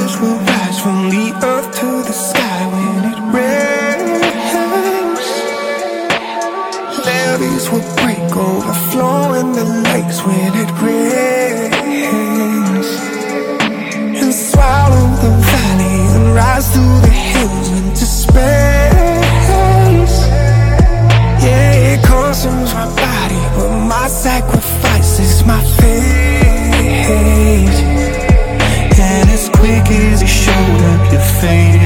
waters will rise from the earth to the sky when it rains. Levees will break, overflowing the lakes when it rains, and swallow the valley and rise through the hills into space. Yeah, it consumes my body, but my sacrifice is my fate. And as quick as you showed up, you faded.